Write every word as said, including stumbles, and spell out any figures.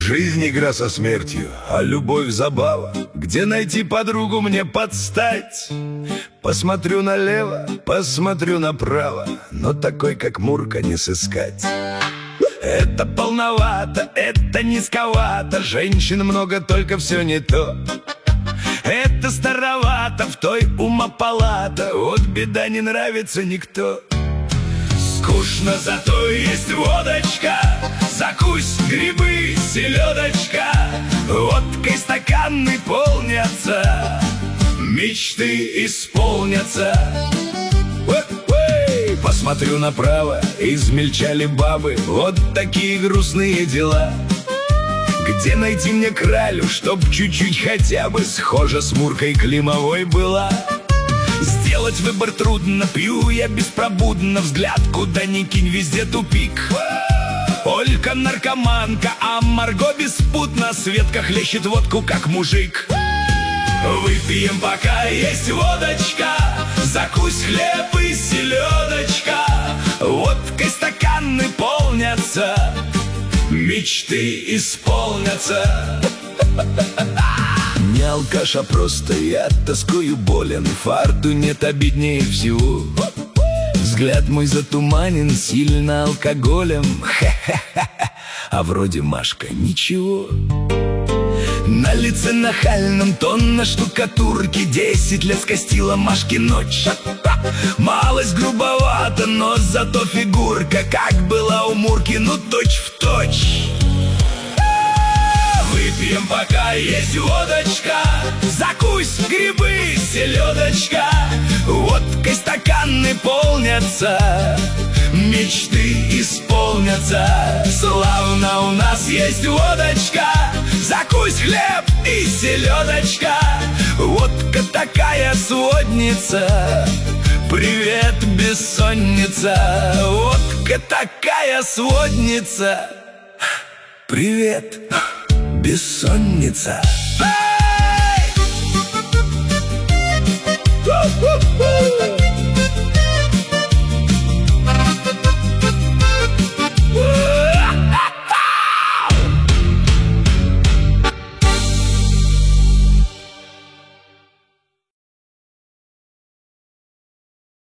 Жизнь игра со смертью, а любовь забава. Где найти подругу мне подстать? Посмотрю налево, посмотрю направо, но такой, как Мурка, не сыскать. Это полновато, это низковато, женщин много, только все не то. Это старовато, в той ума палата, вот беда, не нравится никто. Скучно, зато есть водочка, закусь, грибы, селедочка. Водкой стаканы полнятся, мечты исполнятся. Уэй-уэй! Посмотрю направо, измельчали бабы, вот такие грустные дела. Где найти мне кралю, чтоб чуть-чуть хотя бы схожа с Муркой Климовой была? Сделать выбор трудно, пью я беспробудно, взгляд куда ни кинь, везде тупик. Олька наркоманка, а Марго беспутно, Светка хлещет водку, как мужик. Выпьем, пока есть водочка, закусь, хлеб и селедочка. Водкой стаканы полнятся, мечты исполнятся. Не алкаш, а просто я тоскую болен, фарту нет, обиднее всего. Взгляд мой затуманен сильно алкоголем. Ха-ха-ха, а вроде Машка ничего. На лице нахальном тонна штукатурки, десять лет скостила Машке ночь. Малость грубовато, но зато фигурка как была у Мурки, ну точь в точь. Выпьем, пока есть водочка, закусь, грибы, селедочка. Водкой стаканы полнятся, мечты исполнятся. Славно, у нас есть водочка, закусь, хлеб и селедочка. Водка такая сводница, привет, бессонница. Водка такая сводница, привет, бессонница.